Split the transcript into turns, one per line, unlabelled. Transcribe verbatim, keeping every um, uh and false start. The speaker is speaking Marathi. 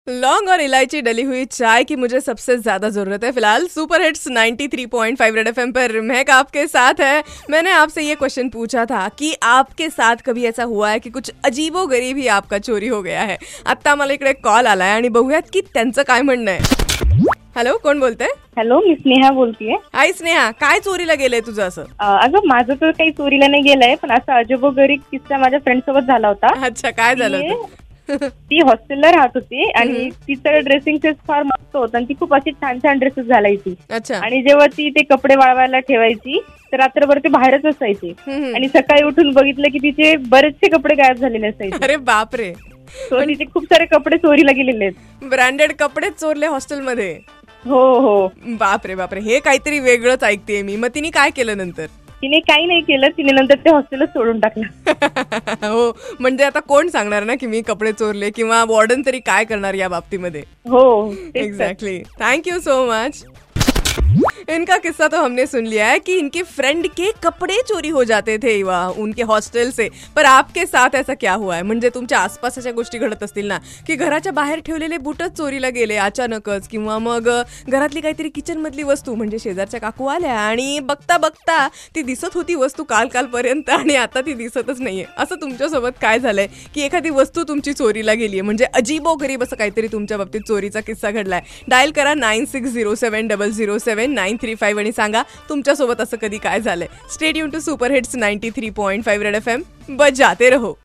लौंग और इलायची डली हुई चाय की मुझे सबसे ज्यादा जरूरत है। फिलहाल super hits ninety three point five red FM पर महक आपके साथ है। मैंने आपसे ये क्वेश्चन पूछा था कि आपके साथ कभी ऐसा हुआ है की कुछ अजीबो गरीब ही आपका चोरी हो गया है। आता मला इकडे कॉल आलाय आणि बघूयात की त्यांचं काय म्हणणं आहे। हॅलो, कोण बोलतंय?
हॅलो, मी स्नेहा बोलतीये.
हाय स्नेहा, काय चोरीला गेलंय तुझं असं?
अगं माझं तर काही चोरीला नाही गेलंय, पण असा अजबोगरीब किस्सा माझ्या फ्रेंड सोबत झाला होता.
अच्छा, काय झालं होतं?
ती हॉस्टेलला राहत होती आणि तिचं ड्रेसिंग सेन्स फार मस्त होतं आणि ती खूप अशी छान छान ड्रेसेस घालायची.
अच्छा.
आणि जेव्हा ती ते कपडे वाळवायला ठेवायची तर रात्रभर ते बाहेरच असायचे आणि सकाळी उठून बघितलं की तिचे बरेचसे कपडे गायब झालेले असायचे.
अरे बापरे.
सो तिचे खूप सारे कपडे चोरीला गेलेले आहेत.
ब्रँडेड कपडे चोरले हॉस्टेलमध्ये?
हो हो.
बापरे बापरे, हे काहीतरी वेगळंच ऐकतेय मी. मग तिने काय केलं नंतर?
तिने काही नाही केलं, तिने नंतर ते हॉस्टेलच सोडून टाकलं.
हो, म्हणजे आता कोण सांगणार ना की मी कपडे चोरले, किंवा वॉर्डन तरी काय करणार या बाबतीमध्ये.
हो,
exactly. Thank you so much. इनका किस्सा तो हमने सुन लिया है कि इनके फ्रेंड के कपड़े चोरी हो जाते थे वहाँ उनके हॉस्टेल से. पर आपके साथ ऐसा क्या हुआ है? म्हणजे तुमच्या आसपास अशा गोष्टी घडत असतील ना की घराच्या बाहेर ठेवलेले बूटच चोरीला गेले अचानकच, किंवा मग घरातली काहीतरी किचन मधली वस्तू, म्हणजे शेजारच्या काकू आल्या आणि बघता बघता ती दिसत होती वस्तू काल कालपर्यंत आणि आता ती दिसतच नाहीये. असं तुमच्यासोबत काय झालंय की एखादी वस्तू तुमची चोरीला गेलीये, म्हणजे अजीबो गरीब असं काहीतरी तुमच्या बाबतीत चोरीचा किस्सा घडलाय? डायल करा nine six zero seven double zero seven nine three five आणि सांगा तुमच्यासोबत असं कधी काय झालंय. Stay tune to super hits ninety three point five red FM, बजाते रहो.